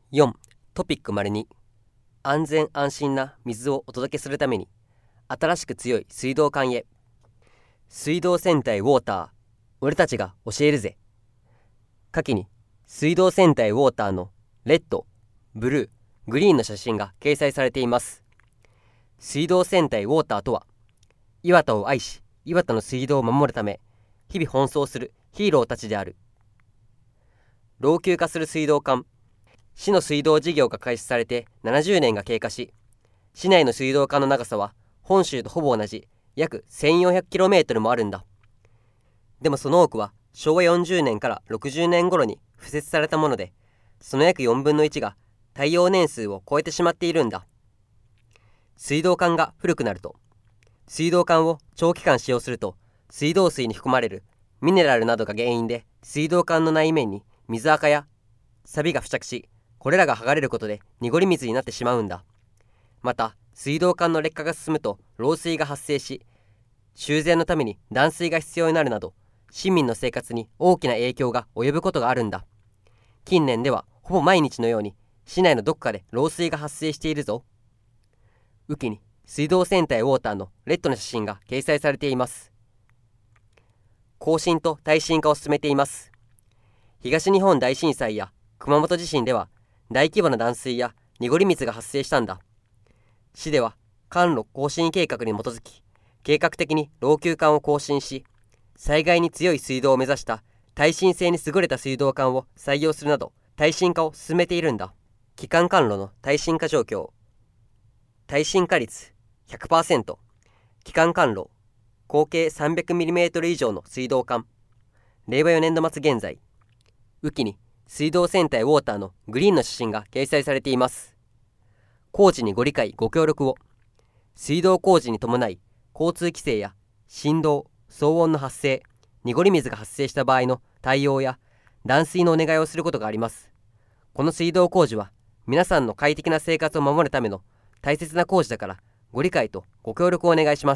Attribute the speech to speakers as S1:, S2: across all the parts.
S1: 4. トピック ② 安全安心な水をお届けするために新しく強い水道管へ。水道戦隊ウォーター、俺たちが教えるぜ。下記に水道戦隊ウォーターのレッド、ブルー、グリーンの写真が掲載されています。水道戦隊ウォーターとは、磐田を愛し磐田の水道を守るため日々奔走するヒーローたちである。老朽化する水道管。市の水道事業が開始されて70年が経過し、市内の水道管の長さは本州とほぼ同じ約 1400km もあるんだ。でもその多くは昭和40年から60年頃に敷設されたもので、その約4分の1が耐用年数を超えてしまっているんだ。水道管が古くなると、水道管を長期間使用すると、水道水に含まれるミネラルなどが原因で水道管の内面に水垢や錆が付着し、これらが剥がれることで濁り水になってしまうんだ。また水道管の劣化が進むと漏水が発生し、修繕のために断水が必要になるなど、市民の生活に大きな影響が及ぶことがあるんだ。近年ではほぼ毎日のように市内のどこかで漏水が発生しているぞ。雨季に水道戦隊ウォーターのレッドの写真が掲載されています。更新と耐震化を進めています。東日本大震災や熊本地震では大規模な断水や濁り水が発生したんだ。市では管路更新計画に基づき、計画的に老朽管を更新し、災害に強い水道を目指した耐震性に優れた水道管を採用するなど耐震化を進めているんだ。基幹管路の耐震化状況。耐震化率 100%。基幹管路合計 300mm 以上の水道管。令和4年度末現在。雨季に水道戦隊ウォーターのグリーンの写真が掲載されています。工事にご理解ご協力を。水道工事に伴い交通規制や振動、騒音の発生、濁り水が発生した場合の対応や断水のお願いをすることがあります。この水道工事は皆さんの快適な生活を守るための大切な工事だから、ご理解とご協力をお願いします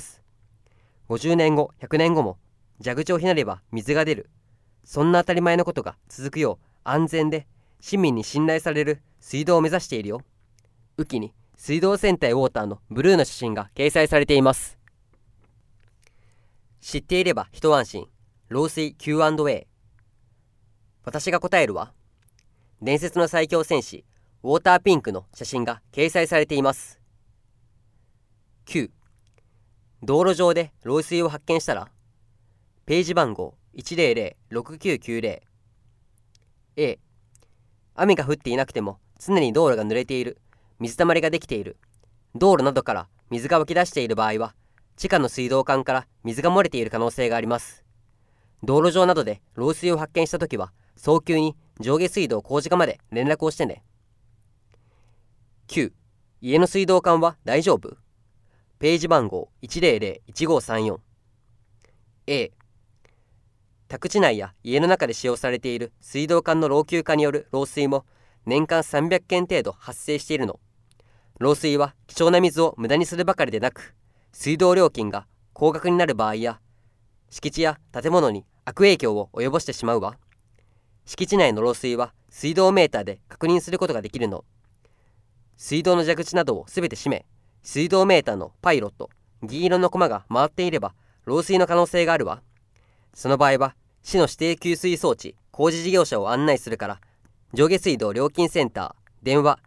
S1: 。50年後、100年後も蛇口をひねれば水が出る。そんな当たり前のことが続くよう安全で市民に信頼される水道を目指しているよ。雨季に水道戦隊ウォーターのブルーの写真が掲載されています。知っていれば一安心。漏水 Q&A。 私が答えるわ。伝説の最強戦士ウォーターピンクの写真が掲載されています。9. 道路上で漏水を発見したら、ページ番号 1006990。 A. 雨が降っていなくても常に道路が濡れている、水たまりができている、道路などから水が湧き出している場合は、地下の水道管から水が漏れている可能性があります。道路上などで漏水を発見したときは、早急に上下水道工事課まで連絡をしてね。9. 家の水道管は大丈夫？ページ番号 1001534。 A. 宅地内や家の中で使用されている水道管の老朽化による漏水も年間300件程度発生しているの。漏水は貴重な水を無駄にするばかりでなく、水道料金が高額になる場合や、敷地や建物に悪影響を及ぼしてしまうわ。敷地内の漏水は水道メーターで確認することができるの。水道の蛇口などをすべて閉め、水道メーターのパイロット、銀色のコマが回っていれば漏水の可能性があるわ。その場合は市の指定給水装置工事事業者を案内するから、上下水道料金センター電話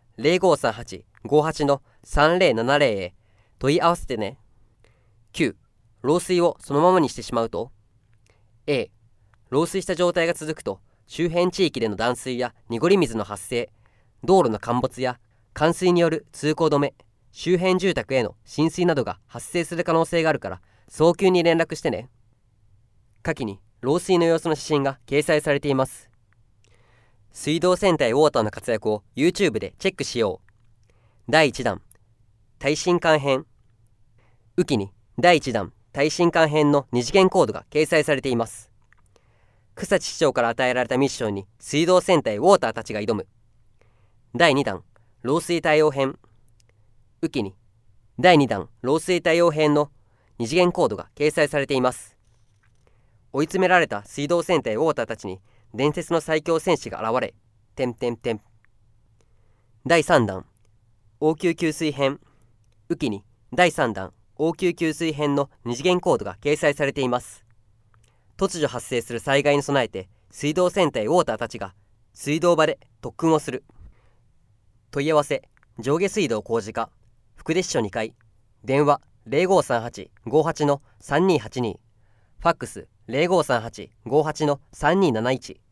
S1: 0538-58-3070 へ問い合わせてね。9. 漏水をそのままにしてしまうと、 A. 漏水した状態が続くと周辺地域での断水や濁り水の発生、道路の陥没や冠水による通行止め、周辺住宅への浸水などが発生する可能性があるから、早急に連絡してね。下記に漏水の様子の写真が掲載されています。水道戦隊ウォーターの活躍を YouTube でチェックしよう。第1弾耐震管編。雨季に第1弾耐震管編の2次元コードが掲載されています。草地市長から与えられたミッションに水道戦隊ウォーターたちが挑む。第2弾漏水対応編。雨季に第2弾漏水対応編の2次元コードが掲載されています。追い詰められた水道戦隊ウォーターたちに伝説の最強戦士が現れ、 第3弾応急給水編雨季に第3弾応急給水編の二次元コードが掲載されています。突如発生する災害に備えて水道戦隊ウォーターたちが水道場で特訓をする。問い合わせ上下水道工事課福出支所2階、電話0538-58-3282、ファックス0538-58-3271。